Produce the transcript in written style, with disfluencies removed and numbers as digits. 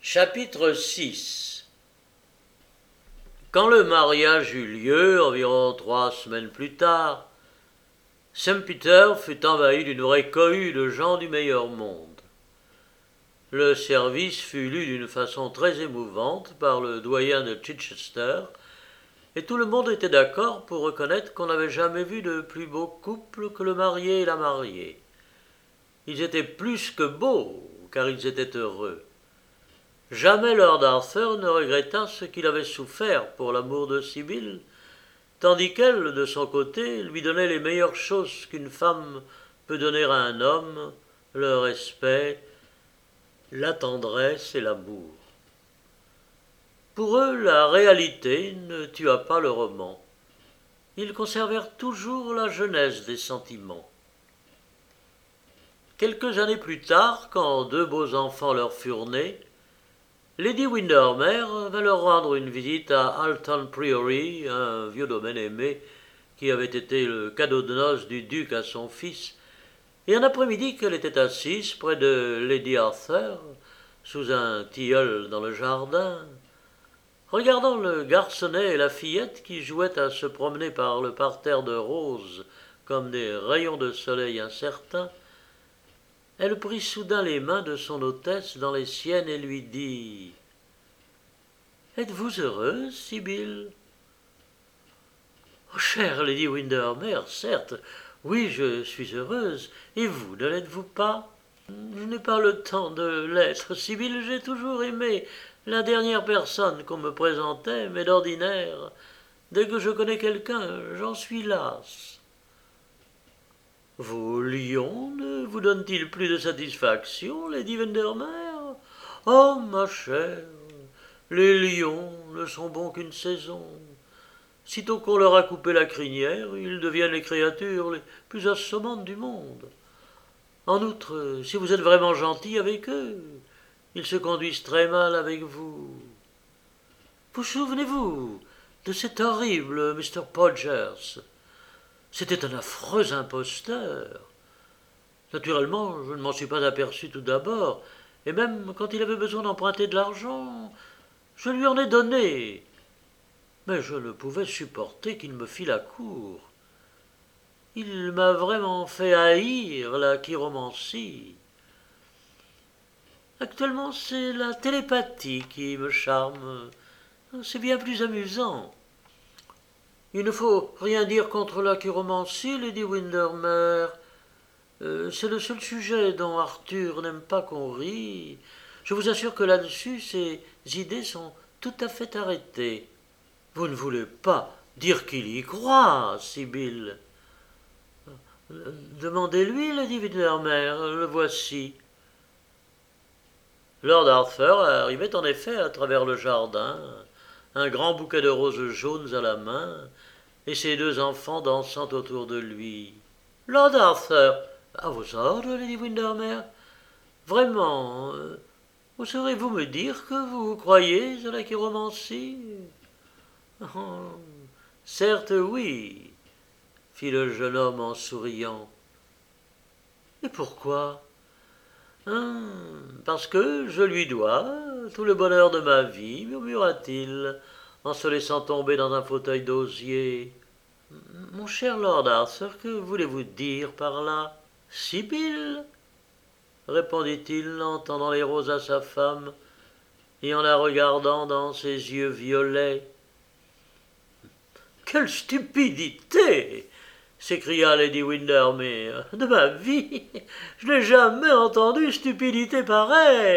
Chapitre 6. Quand le mariage eut lieu, environ 3 semaines plus tard, Saint-Peter fut envahi d'une vraie cohue de gens du meilleur monde. Le service fut lu d'une façon très émouvante par le doyen de Chichester, et tout le monde était d'accord pour reconnaître qu'on n'avait jamais vu de plus beau couple que le marié et la mariée. Ils étaient plus que beaux, car ils étaient heureux. Jamais Lord Arthur ne regretta ce qu'il avait souffert pour l'amour de Sibyl, tandis qu'elle, de son côté, lui donnait les meilleures choses qu'une femme peut donner à un homme, le respect, la tendresse et l'amour. Pour eux, la réalité ne tua pas le roman. Ils conservèrent toujours la jeunesse des sentiments. Quelques années plus tard, quand 2 beaux enfants leur furent nés, Lady Windermere vint leur rendre une visite à Alton Priory, un vieux domaine aimé qui avait été le cadeau de noces du duc à son fils, et un après-midi qu'elle était assise près de Lady Arthur, sous un tilleul dans le jardin, regardant le garçonnet et la fillette qui jouaient à se promener par le parterre de roses comme des rayons de soleil incertains, elle prit soudain les mains de son hôtesse dans les siennes et lui dit « Êtes-vous heureuse, Sibyl ?»« Oh, chère Lady Windermere, certes, oui, je suis heureuse, et vous, ne l'êtes-vous pas ?»« Je n'ai pas le temps de l'être, Sibyl, j'ai toujours aimé la dernière personne qu'on me présentait, mais d'ordinaire, dès que je connais quelqu'un, j'en suis lasse. » « Vos lions ne vous donnent-ils plus de satisfaction, Lady Windermere ? » ?»« Oh, ma chère, les lions ne sont bons qu'une saison. Sitôt qu'on leur a coupé la crinière, ils deviennent les créatures les plus assommantes du monde. En outre, si vous êtes vraiment gentil avec eux, ils se conduisent très mal avec vous. Vous souvenez-vous de cet horrible Mr. Podgers ? C'était un affreux imposteur. Naturellement, je ne m'en suis pas aperçu tout d'abord, et même quand il avait besoin d'emprunter de l'argent, je lui en ai donné. Mais je ne pouvais supporter qu'il me fît la cour. Il m'a vraiment fait haïr la chiromancie. Actuellement, c'est la télépathie qui me charme. C'est bien plus amusant. Il ne faut rien dire contre la chiromancie, Lady Windermere. C'est le seul sujet dont Arthur n'aime pas qu'on rie. Je vous assure que là-dessus, ses idées sont tout à fait arrêtées. Vous ne voulez pas dire qu'il y croit, Sibyl. Demandez-lui, Lady Windermere, le voici. Lord Arthur arrivait en effet à travers le jardin, un grand bouquet de roses jaunes à la main, et ses 2 enfants dansant autour de lui. « Lord Arthur, à vos ordres, Lady Windermere. Vraiment, oserez-vous me dire que vous croyez à la chiromancie ? » ?»« Oh, certes oui, » fit le jeune homme en souriant. « Et pourquoi ? » ?»« Parce que je lui dois tout le bonheur de ma vie, murmura-t-il, en se laissant tomber dans un fauteuil d'osier. « Mon cher Lord Arthur, que voulez-vous dire par là ? » ?»« Sibyl, répondit-il en tendant les roses à sa femme et en la regardant dans ses yeux violets. « Quelle stupidité !» s'écria Lady Windermere. « De ma vie, je n'ai jamais entendu stupidité pareille. »